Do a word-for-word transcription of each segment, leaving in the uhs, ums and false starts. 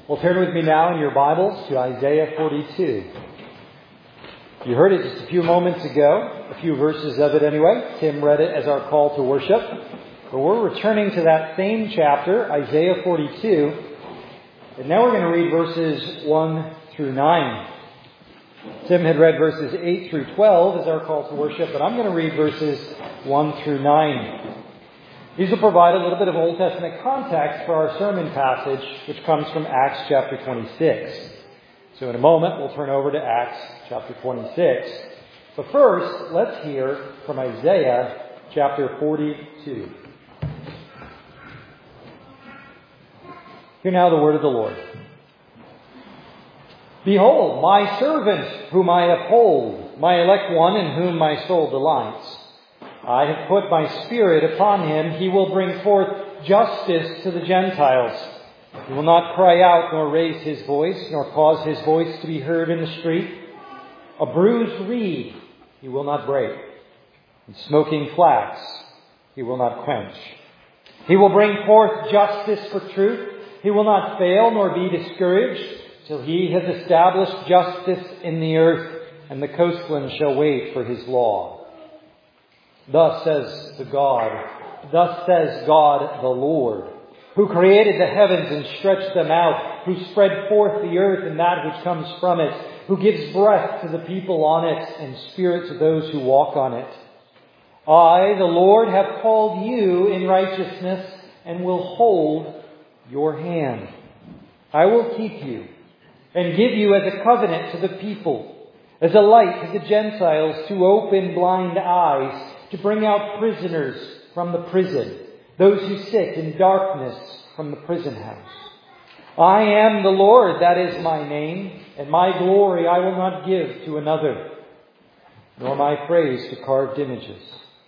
Well, turn with me now in your Bibles to Isaiah forty-two. You heard it just a few moments ago, a few verses of it anyway. Tim read it as our call to worship. But we're returning to that same chapter, Isaiah forty-two. And now we're going to read verses one through nine. Tim had read verses eight through twelve as our call to worship, but I'm going to read verses one through nine. These will provide a little bit of Old Testament context for our sermon passage, which comes from Acts chapter twenty-six. So in a moment, we'll turn over to Acts chapter twenty-six. But first, let's hear from Isaiah chapter forty-two. Hear now the word of the Lord. Behold, my servant whom I uphold, my elect one in whom my soul delights. I have put my spirit upon him. He will bring forth justice to the Gentiles. He will not cry out nor raise his voice, nor cause his voice to be heard in the street. A bruised reed he will not break, and smoking flax he will not quench. He will bring forth justice for truth. He will not fail nor be discouraged till he has established justice in the earth, and the coastland shall wait for his law. Thus says the God, thus says God the Lord, who created the heavens and stretched them out, who spread forth the earth and that which comes from it, who gives breath to the people on it and spirit to those who walk on it. I, the Lord, have called you in righteousness and will hold your hand. I will keep you and give you as a covenant to the people, as a light to the Gentiles, to open blind eyes, to bring out prisoners from the prison, those who sit in darkness from the prison house. I am the Lord, that is my name, and my glory I will not give to another, nor my praise to carved images.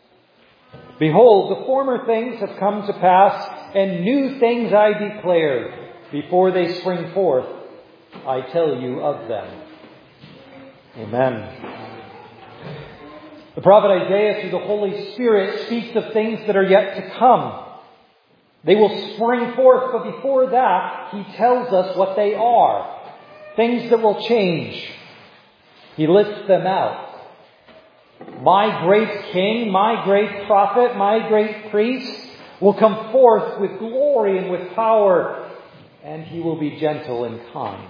Behold, the former things have come to pass, and new things I declare. Before they spring forth, I tell you of them. Amen. The prophet Isaiah, through the Holy Spirit, speaks of things that are yet to come. They will spring forth, but before that, he tells us what they are. Things that will change. He lists them out. My great king, my great prophet, my great priest will come forth with glory and with power, and he will be gentle and kind,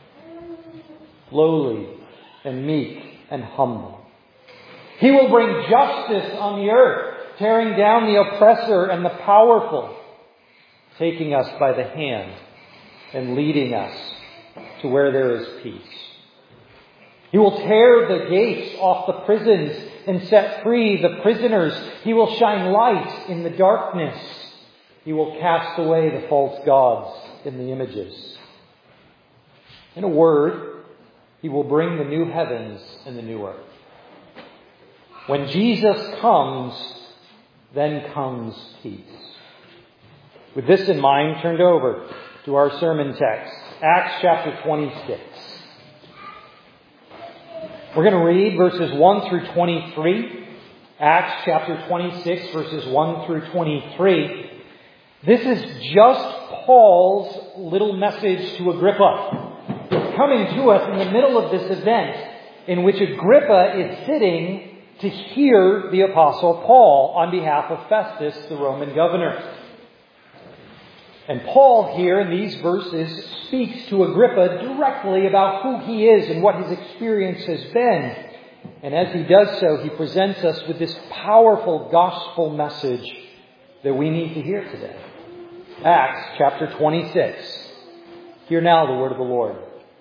lowly and meek and humble. He will bring justice on the earth, tearing down the oppressor and the powerful, taking us by the hand and leading us to where there is peace. He will tear the gates off the prisons and set free the prisoners. He will shine light in the darkness. He will cast away the false gods in the images. In a word, he will bring the new heavens and the new earth. When Jesus comes, then comes peace. With this in mind, turned over to our sermon text, Acts chapter twenty-six. We're going to read verses one through twenty-three. Acts chapter twenty-six, verses one through twenty-three. This is just Paul's little message to Agrippa. It's coming to us in the middle of this event in which Agrippa is sitting to hear the Apostle Paul on behalf of Festus, the Roman governor. And Paul here in these verses speaks to Agrippa directly about who he is and what his experience has been. And as he does so, he presents us with this powerful gospel message that we need to hear today. Acts chapter twenty-six. Hear now the word of the Lord.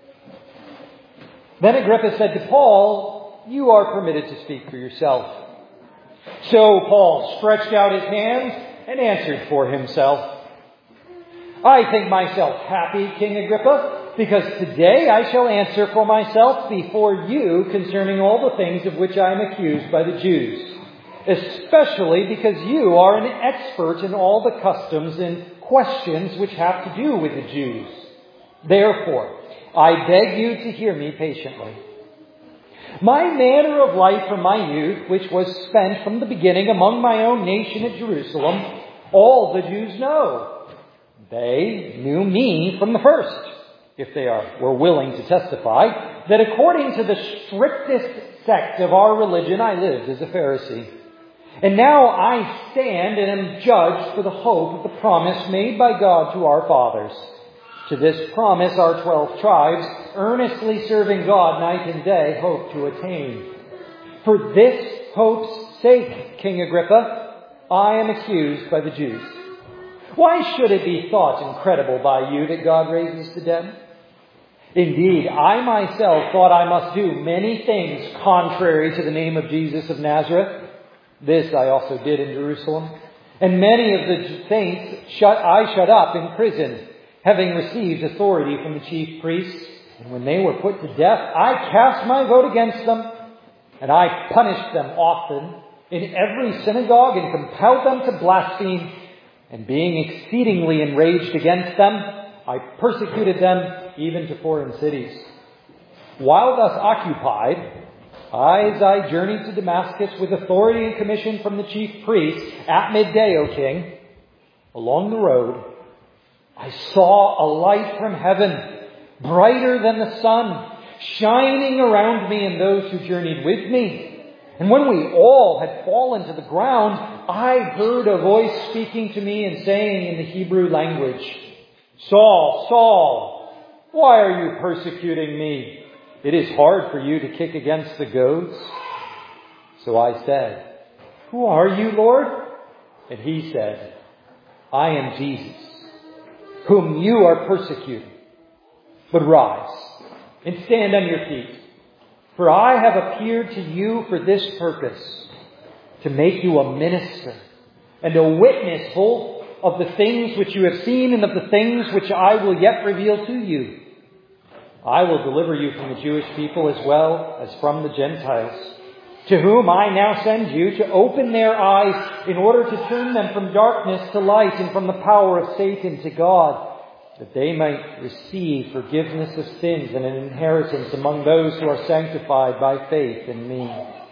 Then Agrippa said to Paul, "You are permitted to speak for yourself." So Paul stretched out his hand and answered for himself. "I think myself happy, King Agrippa, because today I shall answer for myself before you concerning all the things of which I am accused by the Jews, especially because you are an expert in all the customs and questions which have to do with the Jews. Therefore, I beg you to hear me patiently. My manner of life from my youth, which was spent from the beginning among my own nation at Jerusalem, all the Jews know. They knew me from the first. if they are were willing to testify, that according to the strictest sect of our religion, I lived as a Pharisee. And now I stand and am judged for the hope of the promise made by God to our fathers. To this promise our twelve tribes, earnestly serving God night and day, hope to attain. For this hope's sake, King Agrippa, I am accused by the Jews. Why should it be thought incredible by you that God raises the dead? Indeed, I myself thought I must do many things contrary to the name of Jesus of Nazareth. This I also did in Jerusalem. And many of the saints shut, I shut up in prison, having received authority from the chief priests. And when they were put to death, I cast my vote against them. And I punished them often in every synagogue and compelled them to blaspheme. And being exceedingly enraged against them, I persecuted them even to foreign cities. While thus occupied, I, as I journeyed to Damascus with authority and commission from the chief priests at midday, O king, along the road, I saw a light from heaven, brighter than the sun, shining around me and those who journeyed with me. And when we all had fallen to the ground, I heard a voice speaking to me and saying in the Hebrew language, Saul, Saul, why are you persecuting me? It is hard for you to kick against the goads. So I said, Who are you, Lord? And he said, I am Jesus, whom you are persecuting. But rise and stand on your feet. For I have appeared to you for this purpose, to make you a minister and a witness both of the things which you have seen and of the things which I will yet reveal to you. I will deliver you from the Jewish people as well as from the Gentiles, to whom I now send you to open their eyes in order to turn them from darkness to light and from the power of Satan to God, that they might receive forgiveness of sins and an inheritance among those who are sanctified by faith in me.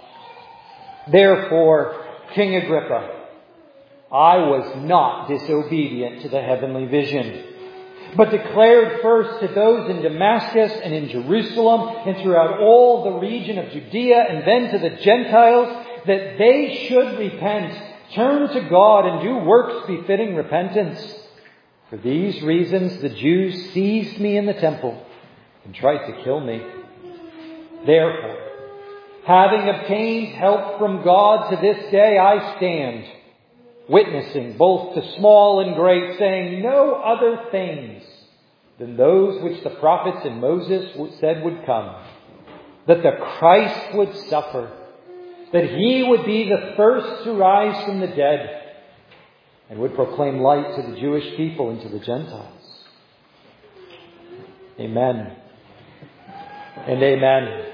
Therefore, King Agrippa, I was not disobedient to the heavenly vision, but declared first to those in Damascus and in Jerusalem and throughout all the region of Judea and then to the Gentiles that they should repent, turn to God and do works befitting repentance. For these reasons the Jews seized me in the temple and tried to kill me. Therefore, having obtained help from God to this day, I stand, witnessing both to small and great, saying no other things than those which the prophets and Moses said would come, that the Christ would suffer, that he would be the first to rise from the dead, and would proclaim light to the Jewish people and to the Gentiles. Amen and amen.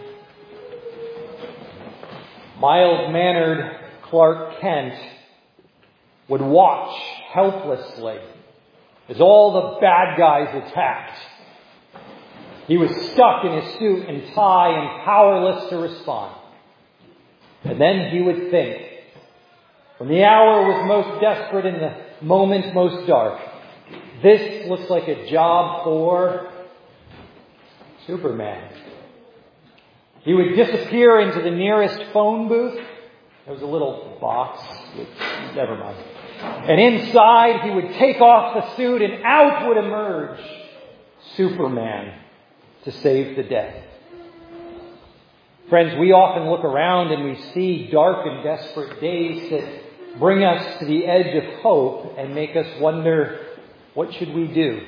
Mild-mannered Clark Kent would watch helplessly as all the bad guys attacked. He was stuck in his suit and tie and powerless to respond. And then he would think, when the hour was most desperate and the moment most dark, this looks like a job for Superman. He would disappear into the nearest phone booth. There was a little box. Never mind. And inside he would take off the suit and out would emerge Superman to save the day. Friends, we often look around and we see dark and desperate days that bring us to the edge of hope and make us wonder, what should we do?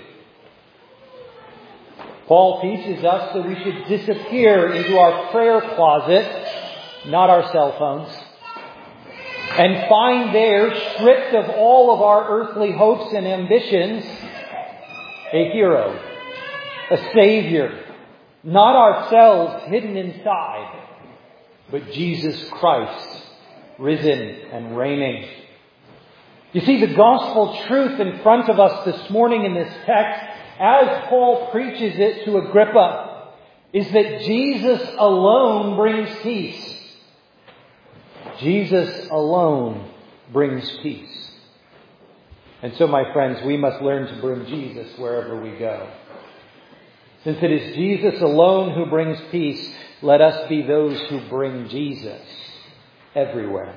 Paul teaches us that we should disappear into our prayer closet, not our cell phones, and find there, stripped of all of our earthly hopes and ambitions, a hero, a savior, not ourselves hidden inside, but Jesus Christ, risen and reigning. You see, the gospel truth in front of us this morning in this text, as Paul preaches it to Agrippa, is that Jesus alone brings peace. Jesus alone brings peace. And so, my friends, we must learn to bring Jesus wherever we go. Since it is Jesus alone who brings peace, let us be those who bring Jesus everywhere.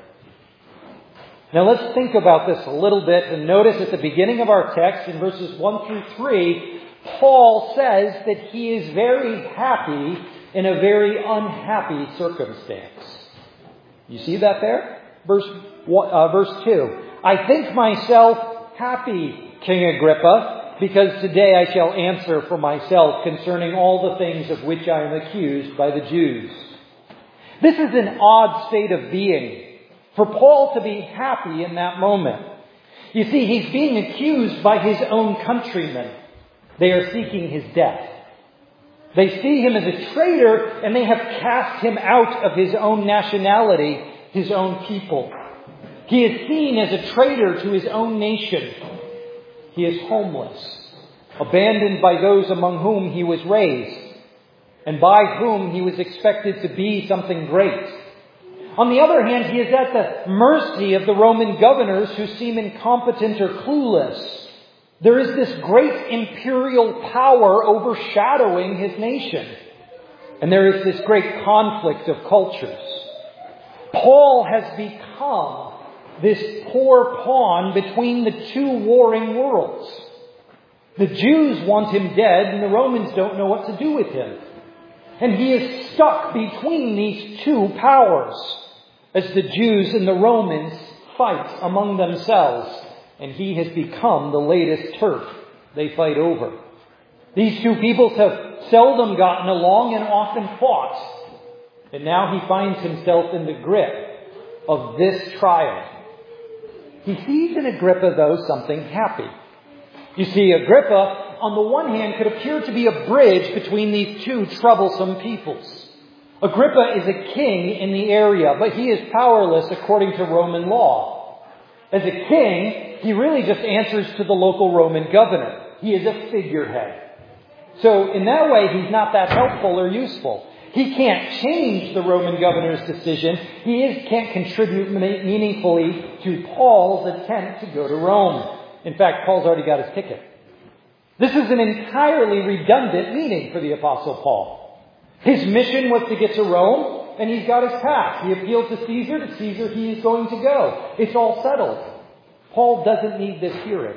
Now let's think about this a little bit and notice at the beginning of our text in verses one through three, Paul says that he is very happy in a very unhappy circumstance. You see that there? Verse, uh, verse two. I think myself happy, King Agrippa, because today I shall answer for myself concerning all the things of which I am accused by the Jews. This is an odd state of being for Paul to be happy in that moment. You see, he's being accused by his own countrymen. They are seeking his death. They see him as a traitor, and they have cast him out of his own nationality, his own people. He is seen as a traitor to his own nation. He is homeless, abandoned by those among whom he was raised, and by whom he was expected to be something great. On the other hand, he is at the mercy of the Roman governors who seem incompetent or clueless. There is this great imperial power overshadowing his nation. And there is this great conflict of cultures. Paul has become this poor pawn between the two warring worlds. The Jews want him dead, and the Romans don't know what to do with him. And he is stuck between these two powers as the Jews and the Romans fight among themselves. And he has become the latest turf they fight over. These two peoples have seldom gotten along and often fought. And now he finds himself in the grip of this trial. He sees in Agrippa, though, something happy. You see, Agrippa, on the one hand, could appear to be a bridge between these two troublesome peoples. Agrippa is a king in the area, but he is powerless according to Roman law. As a king, he really just answers to the local Roman governor. He is a figurehead. So in that way, he's not that helpful or useful. He can't change the Roman governor's decision. He is, can't contribute meaningfully to Paul's attempt to go to Rome. In fact, Paul's already got his ticket. This is an entirely redundant meaning for the Apostle Paul. His mission was to get to Rome, and he's got his pass. He appealed to Caesar. To Caesar he is going to go. It's all settled. Paul doesn't need this hearing.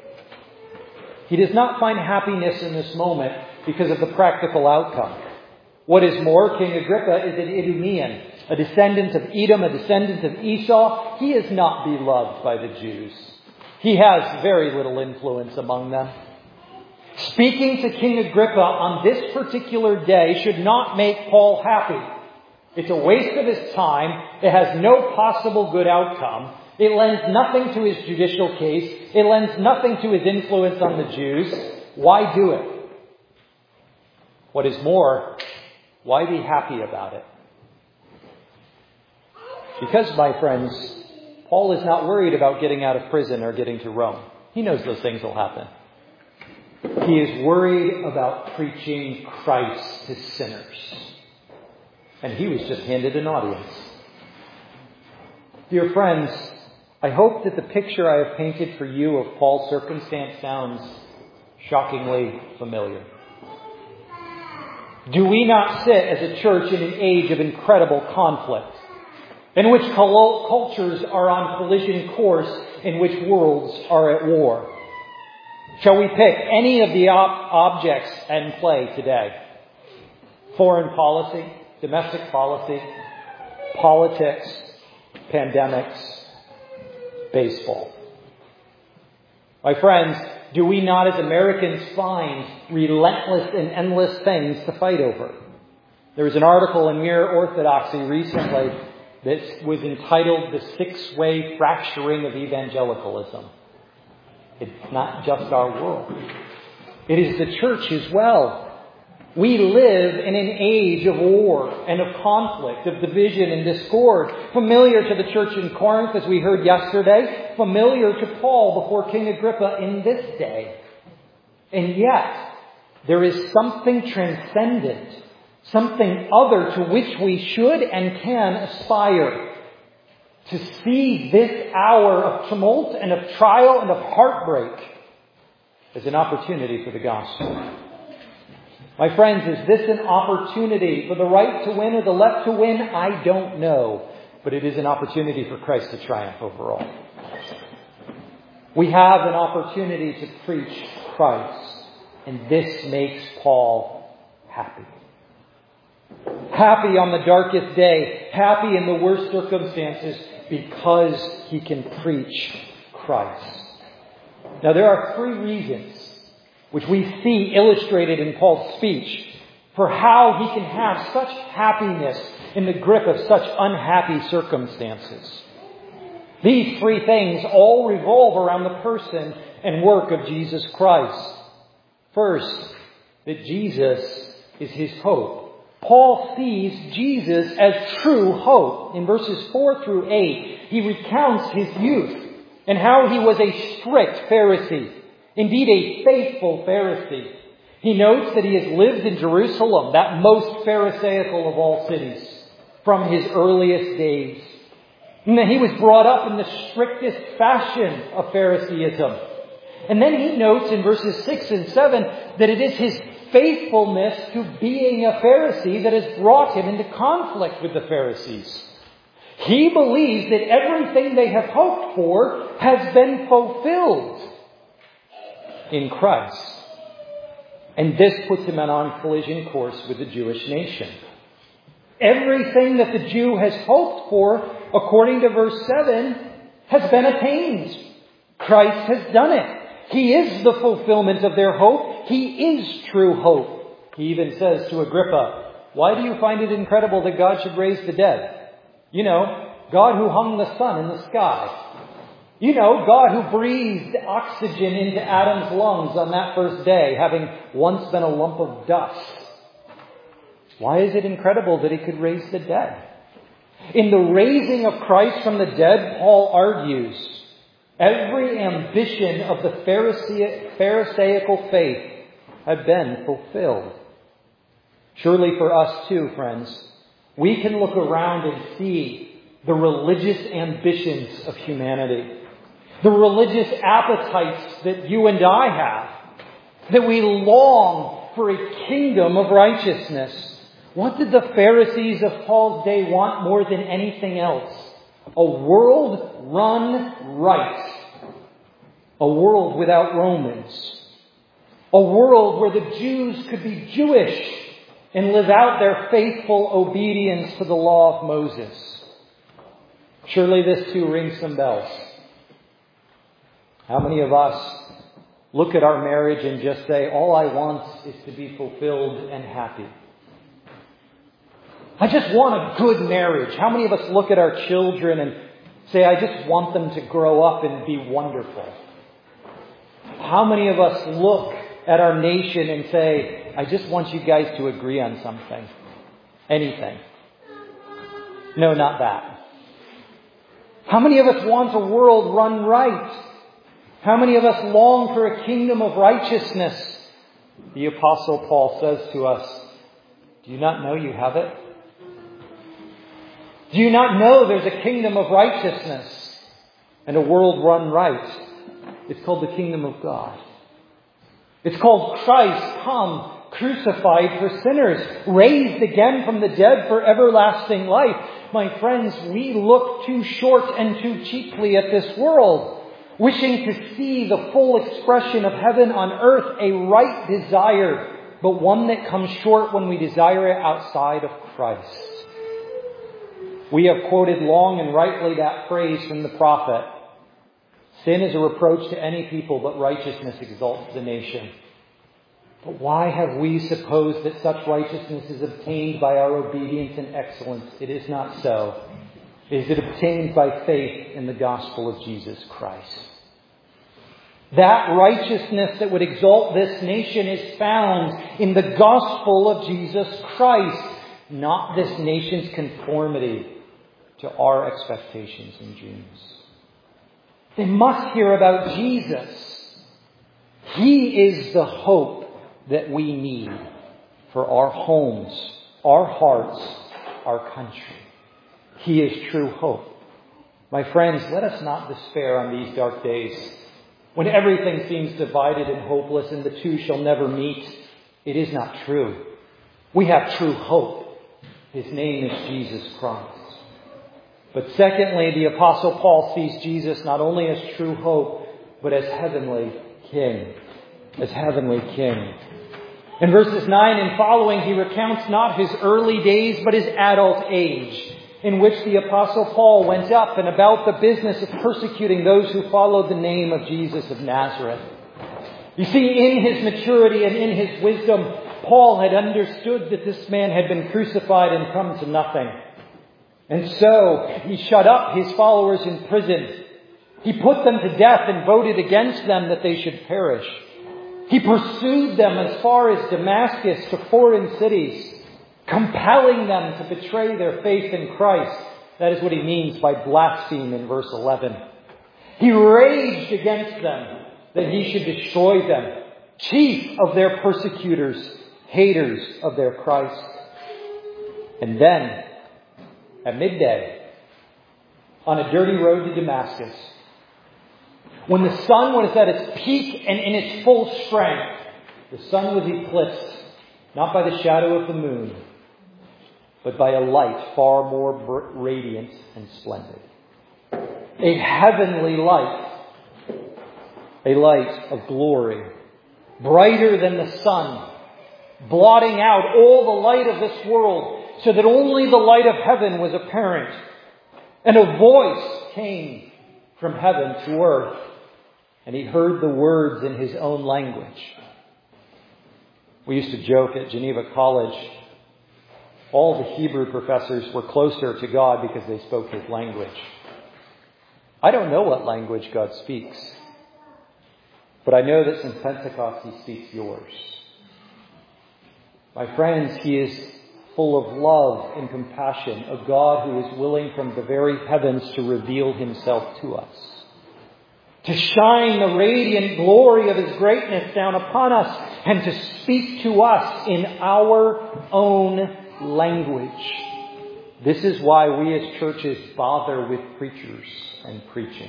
He does not find happiness in this moment because of the practical outcome. What is more, King Agrippa is an Idumean, a descendant of Edom, a descendant of Esau. He is not beloved by the Jews. He has very little influence among them. Speaking to King Agrippa on this particular day should not make Paul happy. It's a waste of his time. It has no possible good outcome. It lends nothing to his judicial case. It lends nothing to his influence on the Jews. Why do it? What is more, why be happy about it? Because, my friends, Paul is not worried about getting out of prison or getting to Rome. He knows those things will happen. He is worried about preaching Christ to sinners. And he was just handed an audience. Dear friends, I hope that the picture I have painted for you of Paul's circumstance sounds shockingly familiar. Do we not sit as a church in an age of incredible conflict, in which cultures are on collision course, in which worlds are at war? Shall we pick any of the ob- objects in play today? Foreign policy, domestic policy, politics, pandemics, baseball. My friends, do we not as Americans find relentless and endless things to fight over? There was an article in Mere Orthodoxy recently that was entitled The Six-Way Fracturing of Evangelicalism. It's not just our world. It is the church as well. We live in an age of war and of conflict, of division and discord, familiar to the church in Corinth, as we heard yesterday, familiar to Paul before King Agrippa in this day. And yet, there is something transcendent, something other to which we should and can aspire. To see this hour of tumult and of trial and of heartbreak as an opportunity for the gospel. My friends, is this an opportunity for the right to win or the left to win? I don't know. But it is an opportunity for Christ to triumph over all. We have an opportunity to preach Christ. And this makes Paul happy. Happy on the darkest day. Happy in the worst circumstances because he can preach Christ. Now there are three reasons which we see illustrated in Paul's speech for how he can have such happiness in the grip of such unhappy circumstances. These three things all revolve around the person and work of Jesus Christ. First, that Jesus is his hope. Paul sees Jesus as true hope. In verses four through eight, he recounts his youth and how he was a strict Pharisee, indeed a faithful Pharisee. He notes that he has lived in Jerusalem, that most Pharisaical of all cities, from his earliest days. And that he was brought up in the strictest fashion of Phariseeism. And then he notes in verses six and seven that it is his faithfulness to being a Pharisee that has brought him into conflict with the Pharisees. He believes that everything they have hoped for has been fulfilled in Christ. And this puts him on collision course with the Jewish nation. Everything that the Jew has hoped for, according to verse seven, has been attained. Christ has done it. He is the fulfillment of their hope. He is true hope. He even says to Agrippa, why do you find it incredible that God should raise the dead? You know, God who hung the sun in the sky. You know, God who breathed oxygen into Adam's lungs on that first day, having once been a lump of dust. Why is it incredible that he could raise the dead? In the raising of Christ from the dead, Paul argues, every ambition of the Pharisee, Pharisaical faith had been fulfilled. Surely for us too, friends, we can look around and see the religious ambitions of humanity. The religious appetites that you and I have. That we long for a kingdom of righteousness. What did the Pharisees of Paul's day want more than anything else? A world run right. A world without Romans. A world where the Jews could be Jewish and live out their faithful obedience to the law of Moses. Surely this too rings some bells. How many of us look at our marriage and just say, all I want is to be fulfilled and happy? I just want a good marriage. How many of us look at our children and say, I just want them to grow up and be wonderful? How many of us look at our nation and say, I just want you guys to agree on something? Anything? No, not that. How many of us want a world run right? How many of us long for a kingdom of righteousness? The Apostle Paul says to us, do you not know you have it? Do you not know there's a kingdom of righteousness and a world run right? It's called the kingdom of God. It's called Christ come, crucified for sinners, raised again from the dead for everlasting life. My friends, we look too short and too cheaply at this world, wishing to see the full expression of heaven on earth, a right desire, but one that comes short when we desire it outside of Christ. We have quoted long and rightly that phrase from the prophet. Sin is a reproach to any people, but righteousness exalts the nation. But why have we supposed that such righteousness is obtained by our obedience and excellence? It is not so. It is obtained by faith in the gospel of Jesus Christ. That righteousness that would exalt this nation is found in the gospel of Jesus Christ, not this nation's conformity to our expectations and dreams. They must hear about Jesus. He is the hope that we need for our homes, our hearts, our country. He is true hope. My friends, let us not despair on these dark days when everything seems divided and hopeless and the two shall never meet. It is not true. We have true hope. His name is Jesus Christ. But secondly, the Apostle Paul sees Jesus not only as true hope, but as heavenly King. As heavenly King. In verses nine and following, he recounts not his early days, but his adult age, in which the Apostle Paul went up and about the business of persecuting those who followed the name of Jesus of Nazareth. You see, in his maturity and in his wisdom, Paul had understood that this man had been crucified and come to nothing. And so he shut up his followers in prison. He put them to death and voted against them that they should perish. He pursued them as far as Damascus to foreign cities, compelling them to betray their faith in Christ. That is what he means by blaspheme in verse eleven. He raged against them that he should destroy them, chief of their persecutors, haters of their Christ. And then, at midday, on a dirty road to Damascus, when the sun was at its peak and in its full strength, the sun was eclipsed, not by the shadow of the moon, but by a light far more radiant and splendid. A heavenly light. A light of glory. Brighter than the sun. Blotting out all the light of this world, so that only the light of heaven was apparent. And a voice came from heaven to earth. And he heard the words in his own language. We used to joke at Geneva College, all the Hebrew professors were closer to God because they spoke his language. I don't know what language God speaks, but I know that since Pentecost he speaks yours. My friends, he is full of love and compassion, a God who is willing from the very heavens to reveal himself to us, to shine the radiant glory of his greatness down upon us, and to speak to us in our own language. This is why we as churches bother with preachers and preaching.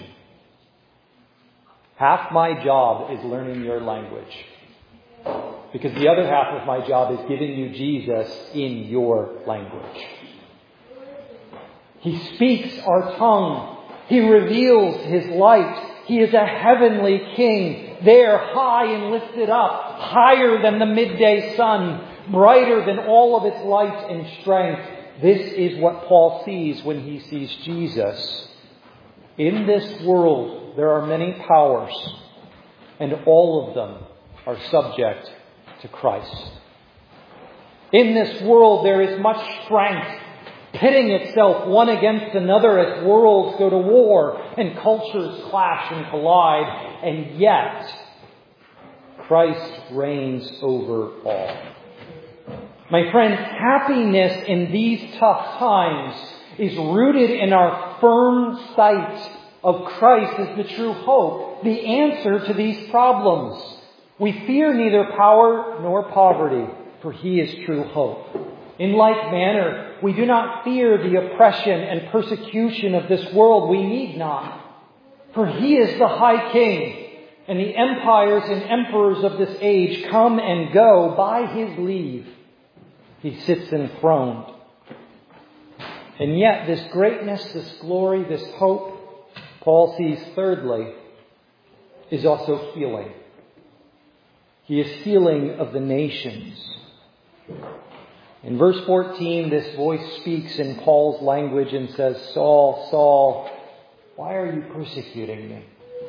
Half my job is learning your language, because the other half of my job is giving you Jesus in your language. He speaks our tongue. He reveals his light. He is a heavenly King, there high and lifted up, higher than the midday sun, brighter than all of its light and strength. This is what Paul sees when he sees Jesus. In this world, there are many powers, and all of them are subject to Christ. In this world, there is much strength, pitting itself one against another as worlds go to war and cultures clash and collide. And yet, Christ reigns over all. My friends, happiness in these tough times is rooted in our firm sight of Christ as the true hope, the answer to these problems. We fear neither power nor poverty, for he is true hope. In like manner, we do not fear the oppression and persecution of this world. We need not. For he is the high King, and the empires and emperors of this age come and go by his leave. He sits enthroned. And yet this greatness, this glory, this hope, Paul sees thirdly, is also healing. He is healing of the nations. In verse fourteen, this voice speaks in Paul's language and says, Saul, Saul, why are you persecuting me?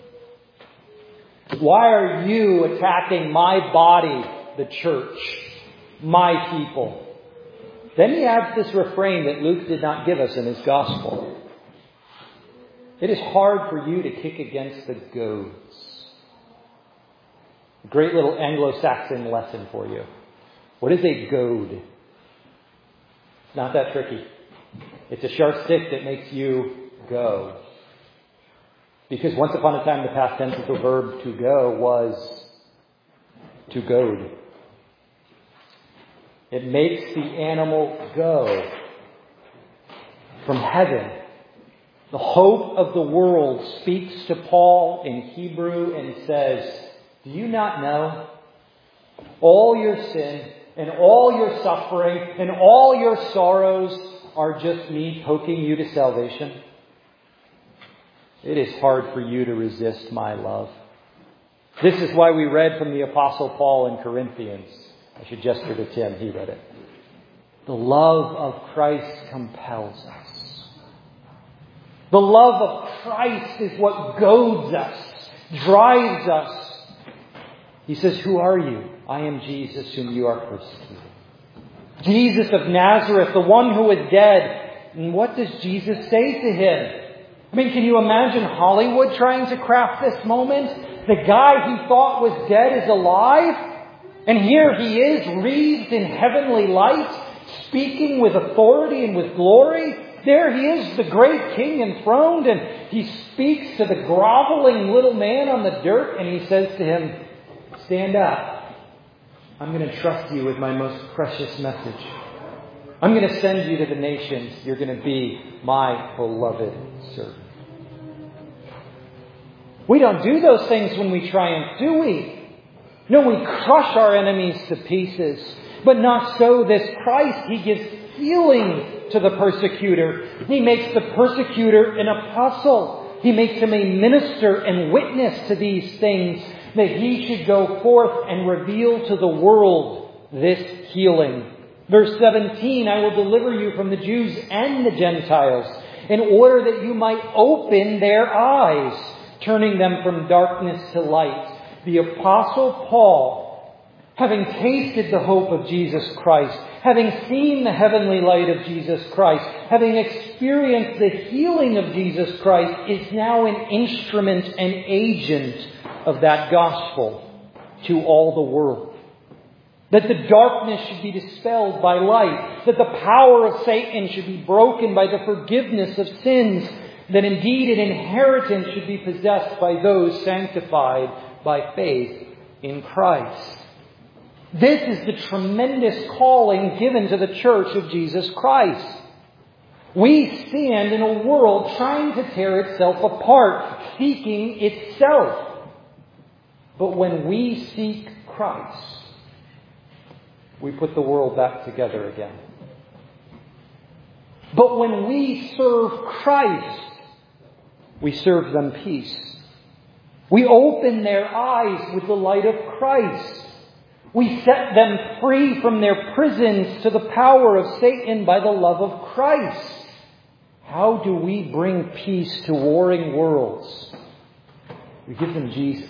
Why are you attacking my body, the church, my people? Then he adds this refrain that Luke did not give us in his gospel. It is hard for you to kick against the goads. A great little Anglo-Saxon lesson for you. What is a goad? Not that tricky. It's a sharp stick that makes you go. Because once upon a time, the past tense of the verb to go was to goad. It makes the animal go from heaven. The hope of the world speaks to Paul in Hebrew and says, do you not know? All your sin and all your suffering and all your sorrows are just me poking you to salvation? It is hard for you to resist my love. This is why we read from the Apostle Paul in Corinthians. I should gesture to Tim. He read it. The love of Christ compels us. The love of Christ is what goads us, drives us. He says, who are you? I am Jesus whom you are persecuting. Jesus of Nazareth, the one who was dead. And what does Jesus say to him? I mean, can you imagine Hollywood trying to craft this moment? The guy he thought was dead is alive. And here he is, wreathed in heavenly light, speaking with authority and with glory. There he is, the great king enthroned, and he speaks to the groveling little man on the dirt, and he says to him, stand up. I'm going to trust you with my most precious message. I'm going to send you to the nations. You're going to be my beloved servant. We don't do those things when we triumph, do we? No, we crush our enemies to pieces. But not so this Christ. He gives healing to the persecutor. He makes the persecutor an apostle. He makes him a minister and witness to these things, that he should go forth and reveal to the world this healing. Verse seventeen, I will deliver you from the Jews and the Gentiles, in order that you might open their eyes, turning them from darkness to light. The Apostle Paul, having tasted the hope of Jesus Christ, having seen the heavenly light of Jesus Christ, having experienced the healing of Jesus Christ, is now an instrument and agent of that gospel to all the world. That the darkness should be dispelled by light. That the power of Satan should be broken by the forgiveness of sins. That indeed an inheritance should be possessed by those sanctified by faith in Christ. This is the tremendous calling given to the church of Jesus Christ. We stand in a world trying to tear itself apart, seeking itself. But when we seek Christ, we put the world back together again. But when we serve Christ, we serve them peace. We open their eyes with the light of Christ. We set them free from their prisons to the power of Satan by the love of Christ. How do we bring peace to warring worlds? We give them Jesus.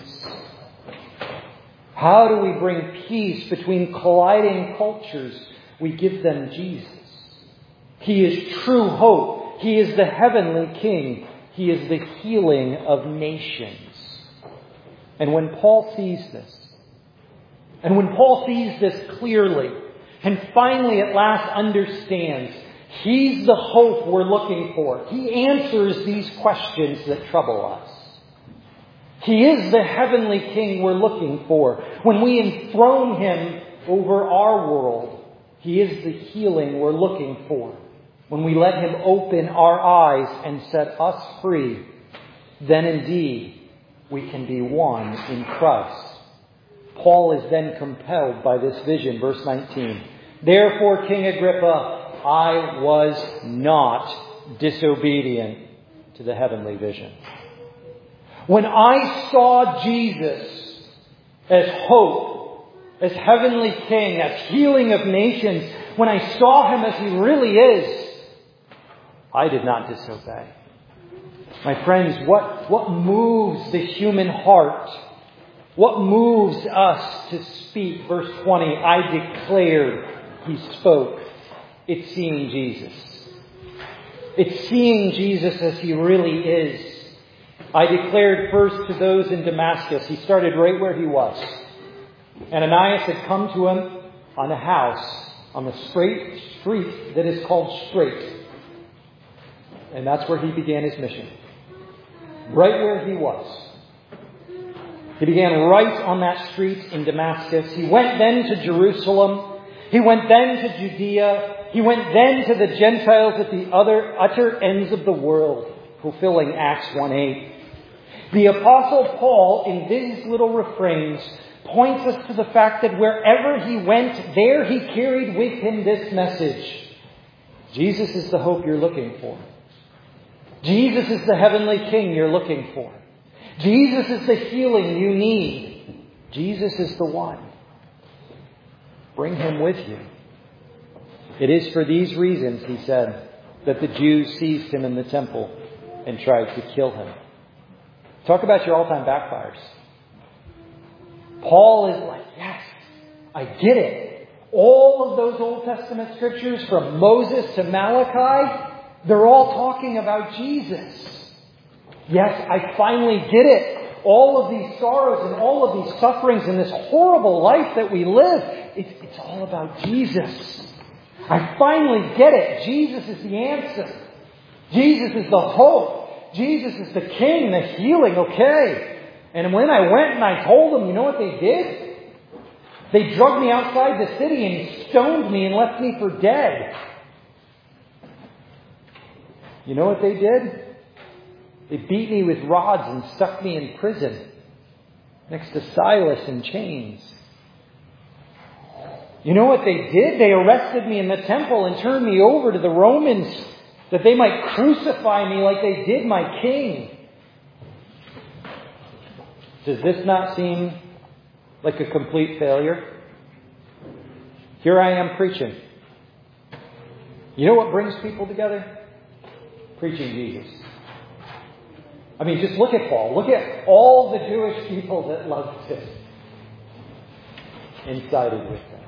How do we bring peace between colliding cultures? We give them Jesus. He is true hope. He is the heavenly King. He is the healing of nations. And when Paul sees this, and when Paul sees this clearly, and finally at last understands, he's the hope we're looking for. He answers these questions that trouble us. He is the heavenly King we're looking for. When we enthrone Him over our world, He is the healing we're looking for. When we let Him open our eyes and set us free, then indeed we can be one in Christ. Paul is then compelled by this vision. Verse nineteen. Therefore, King Agrippa, I was not disobedient to the heavenly vision. When I saw Jesus as hope, as heavenly King, as healing of nations, when I saw Him as He really is, I did not disobey. My friends, what, what moves the human heart? What moves us to speak? Verse twenty, I declared, he spoke. It's seeing Jesus. It's seeing Jesus as He really is. I declared first to those in Damascus. He started right where he was. Ananias had come to him on a house on the straight street that is called Straight. And that's where he began his mission. Right where he was. He began right on that street in Damascus. He went then to Jerusalem. He went then to Judea. He went then to the Gentiles at the other utter ends of the world, fulfilling Acts one eight. The Apostle Paul, in these little refrains, points us to the fact that wherever he went, there he carried with him this message. Jesus is the hope you're looking for. Jesus is the heavenly King you're looking for. Jesus is the healing you need. Jesus is the one. Bring him with you. It is for these reasons, he said, that the Jews seized him in the temple and tried to kill him. Talk about your all-time backfires. Paul is like, yes, I get it. All of those Old Testament scriptures from Moses to Malachi, they're all talking about Jesus. Yes, I finally get it. All of these sorrows and all of these sufferings and this horrible life that we live, it's, it's all about Jesus. I finally get it. Jesus is the answer. Jesus is the hope. Jesus is the King, the healing. Okay. And when I went and I told them, you know what they did? They drugged me outside the city and stoned me and left me for dead. You know what they did? They beat me with rods and stuck me in prison next to Silas in chains. You know what they did? They arrested me in the temple and turned me over to the Romans that they might crucify me like they did my king. Does this not seem like a complete failure? Here I am preaching. You know what brings people together? Preaching Jesus. I mean, just look at Paul. Look at all the Jewish people that loved him and sided with him.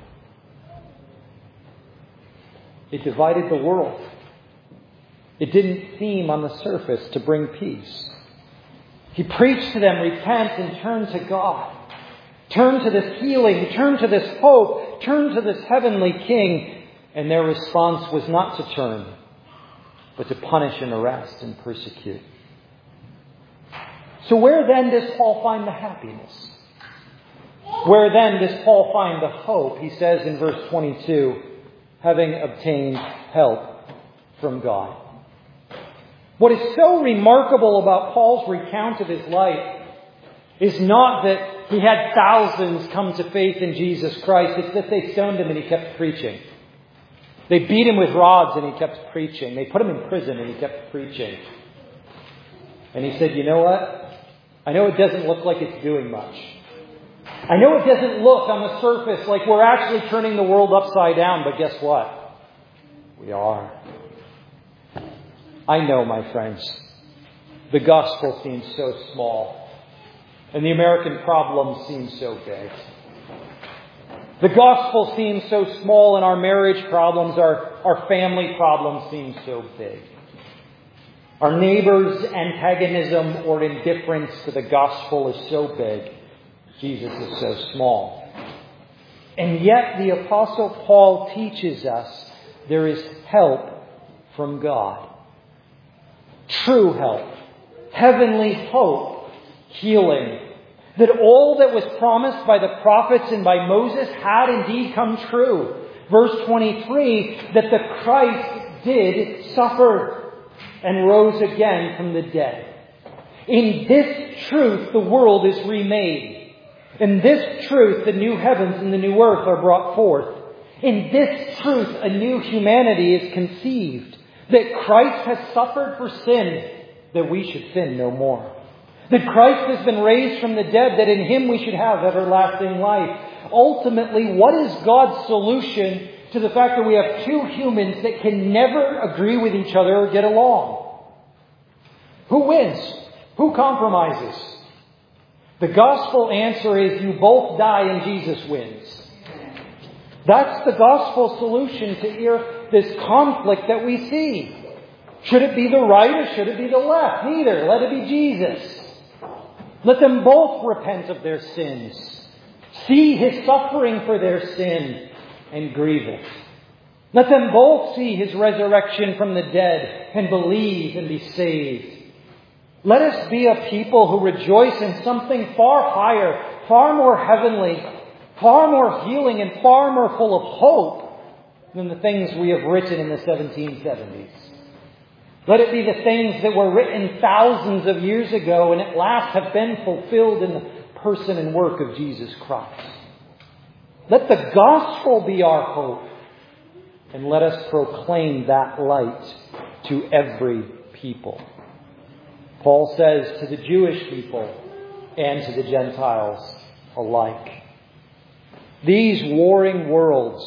It divided the world. It didn't seem on the surface to bring peace. He preached to them, repent and turn to God. Turn to this healing. Turn to this hope. Turn to this heavenly King. And their response was not to turn, but to punish and arrest and persecute. So where then does Paul find the happiness? Where then does Paul find the hope? He says in verse twenty-two, having obtained help from God. What is so remarkable about Paul's recount of his life is not that he had thousands come to faith in Jesus Christ. It's that they stoned him and he kept preaching. They beat him with rods and he kept preaching. They put him in prison and he kept preaching. And he said, you know what? I know it doesn't look like it's doing much. I know it doesn't look on the surface like we're actually turning the world upside down, but guess what? We are. I know, my friends, the gospel seems so small, and the American problem seems so big. The gospel seems so small, and our marriage problems, our, our family problems seem so big. Our neighbors' antagonism or indifference to the gospel is so big. Jesus is so small. And yet the Apostle Paul teaches us there is help from God. True help. Heavenly hope. Healing. That all that was promised by the prophets and by Moses had indeed come true. Verse twenty-three, that the Christ did suffer and rose again from the dead. In this truth the world is remade. In this truth the new heavens and the new earth are brought forth. In this truth a new humanity is conceived. That Christ has suffered for sin, that we should sin no more. That Christ has been raised from the dead, that in Him we should have everlasting life. Ultimately, what is God's solution to the fact that we have two humans that can never agree with each other or get along? Who wins? Who compromises? The gospel answer is you both die and Jesus wins. That's the gospel solution to this conflict that we see. Should it be the right or should it be the left? Neither. Let it be Jesus. Let them both repent of their sins. See His suffering for their sin and grieve it. Let them both see His resurrection from the dead and believe and be saved. Let us be a people who rejoice in something far higher, far more heavenly, far more healing and far more full of hope than the things we have written in the seventeen seventies. Let it be the things that were written thousands of years ago and at last have been fulfilled in the person and work of Jesus Christ. Let the gospel be our hope. And let us proclaim that light to every people. Paul says to the Jewish people and to the Gentiles alike. These warring worlds,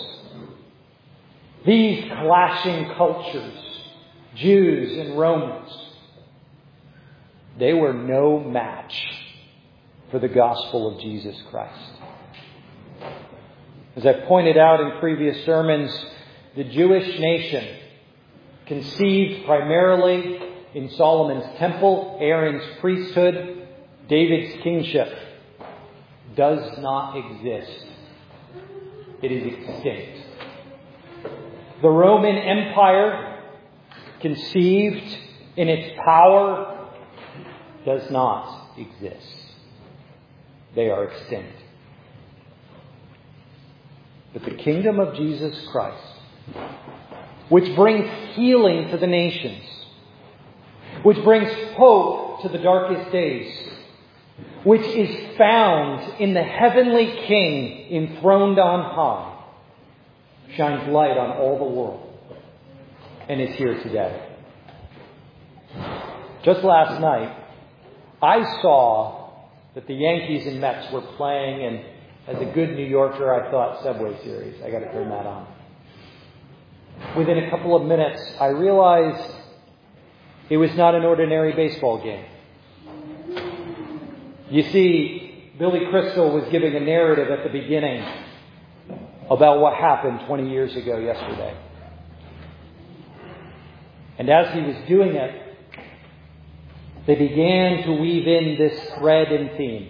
these clashing cultures, Jews and Romans, they were no match for the gospel of Jesus Christ. As I pointed out in previous sermons, the Jewish nation, conceived primarily in Solomon's temple, Aaron's priesthood, David's kingship, does not exist. It is extinct. The Roman Empire, conceived in its power, does not exist. They are extinct. But the kingdom of Jesus Christ, which brings healing to the nations, which brings hope to the darkest days, which is found in the heavenly King enthroned on high, shines light on all the world and is here today. Just last night, I saw that the Yankees and Mets were playing, and as a good New Yorker, I thought Subway Series. I got to turn that on. Within a couple of minutes, I realized it was not an ordinary baseball game. You see, Billy Crystal was giving a narrative at the beginning about what happened twenty years ago yesterday. And as he was doing it, they began to weave in this thread and theme.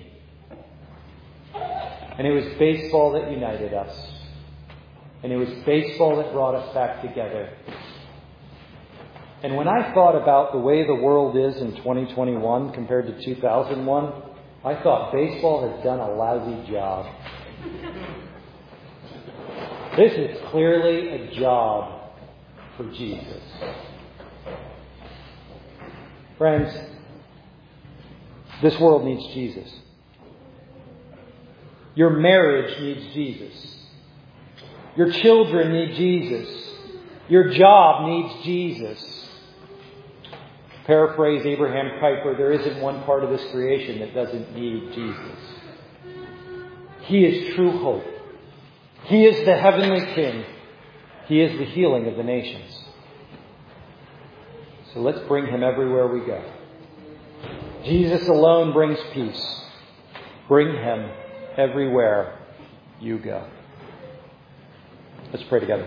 And it was baseball that united us. And it was baseball that brought us back together. And when I thought about the way the world is in twenty twenty-one compared to two thousand one, I thought baseball has done a lousy job. This is clearly a job for Jesus. Friends, this world needs Jesus. Your marriage needs Jesus. Your children need Jesus. Your job needs Jesus. Paraphrase Abraham Kuyper, there isn't one part of this creation that doesn't need Jesus. He is true hope. He is the heavenly King. He is the healing of the nations. So let's bring Him everywhere we go. Jesus alone brings peace. Bring Him everywhere you go. Let's pray together.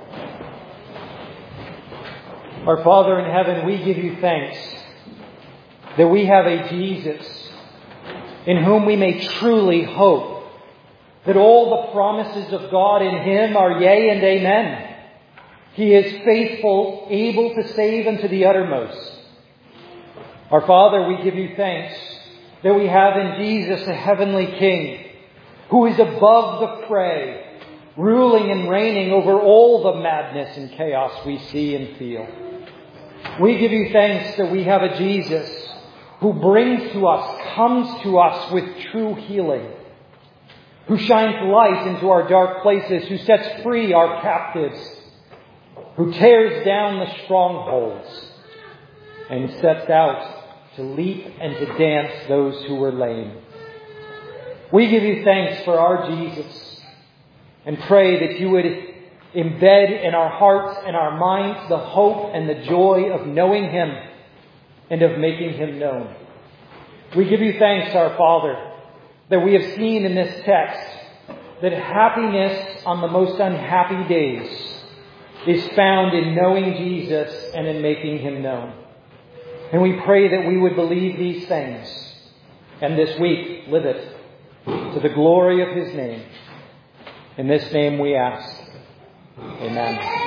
Our Father in heaven, we give you thanks that we have a Jesus in whom we may truly hope, that all the promises of God in Him are yea and amen. He is faithful, able to save unto the uttermost. Our Father, we give you thanks that we have in Jesus a heavenly King who is above the fray, ruling and reigning over all the madness and chaos we see and feel. We give you thanks that we have a Jesus who brings to us, comes to us with true healing, who shines light into our dark places, who sets free our captives, who tears down the strongholds and sets out to leap and to dance those who were lame. We give you thanks for our Jesus and pray that you would embed in our hearts and our minds the hope and the joy of knowing Him and of making Him known. We give you thanks, our Father, that we have seen in this text that happiness on the most unhappy days is found in knowing Jesus and in making Him known. And we pray that we would believe these things and this week live it to the glory of His name. In this name we ask. Amen.